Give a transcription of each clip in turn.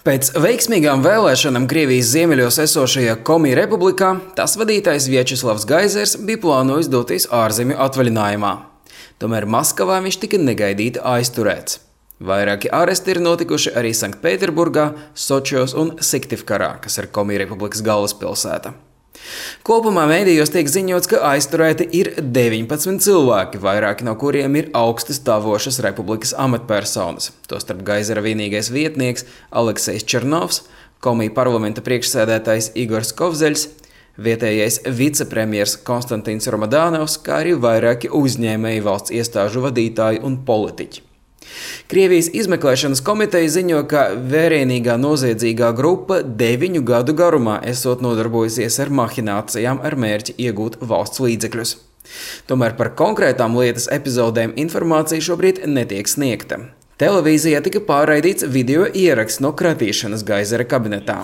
Pēc veiksmīgām vēlēšanām Krievijas ziemeļos esošajā Komi republikā tās vadītājs Vjačeslavs Gaizers bija plānojis doties ārzemju atvaļinājumā. Tomēr Maskavā viņš tika negaidīti aizturēts. Vairāki āresti ir notikuši arī Sanktpēterburgā, Sočos un Siktivkarā, kas ir Komi republikas galvaspilsēta. Kopumā mēdījos tiek ziņots, ka aizturēti ir 19 cilvēki, vairāki no kuriem ir augsti stāvošas republikas amatpersonas. Tostarp Gaizera vienīgais vietnieks Aleksejs Černovs, Komi parlamenta priekšsēdētājs Igors Kovzeļs, vietējais vicepremjers Konstantins Romadānovs, kā arī vairāki uzņēmēji, valsts iestāžu vadītāji un politiķi. Krievijas izmeklēšanas komiteja ziņo, ka vērienīgā noziedzīgā grupa 9 gadu garumā esot nodarbojusies ar mahinācijām ar mērķi iegūt valsts līdzekļus. Tomēr par konkrētām lietas epizodēm informācija šobrīd netiek sniegta. Televīzijā tika pārraidīts video ieraksts no kratīšanas Gaizera kabinetā.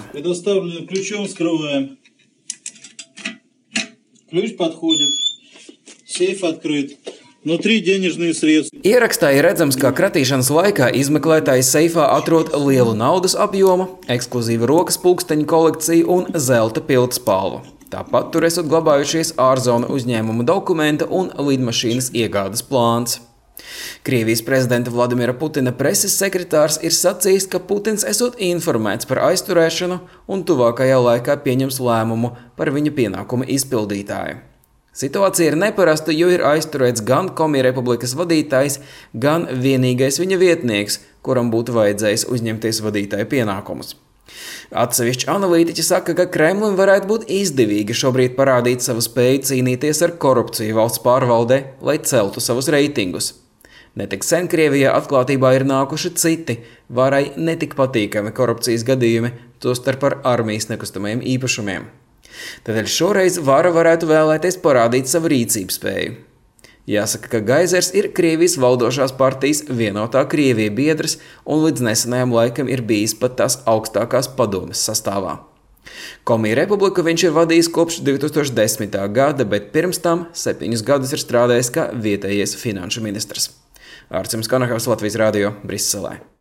Ierakstā ir redzams, ka kratīšanas laikā izmeklētāji seifā atrod lielu naudas apjomu, ekskluzīvu rokas pulksteņu kolekciju un zelta pildspalvu. Tāpat tur esot glabājušies ārzona uzņēmuma dokumenta un lidmašīnas iegādes plāns. Krievijas prezidenta Vladimira Putina preses sekretārs ir sacījis, ka Putins esot informēts par aizturēšanu un tuvākajā laikā pieņems lēmumu par viņa pienākumu izpildītāju. Situācija ir neparasta, jo ir aizturēts gan Komi republikas vadītājs, gan vienīgais viņa vietnieks, kuram būtu vajadzējis uzņemties vadītāja pienākumus. Atsevišķi analītiķi saka, ka Kremlim varētu būt izdevīgi šobrīd parādīt savu spēju cīnīties ar korupciju valsts pārvaldē, lai celtu savus reitingus. Netik sen Krievijā atklātībā ir nākuši citi, varai netik patīkami korupcijas gadījumi, tostarp ar armijas nekustamajiem īpašumiem. Tādēļ šoreiz vara varētu vēlēties parādīt savu rīcības spēju. Jāsaka, ka Gaizers ir Krievijas valdošās partijas Vienotā Krievija biedrs un līdz nesenajam laikam ir bijis pat tās augstākās padomes sastāvā. Komi republiku viņš ir vadījis kopš 2010. gada, bet pirms tam 7 gadus ir strādājis kā vietējais finanšu ministrs. Ārcims Kanahavs, Latvijas radio, Briselē.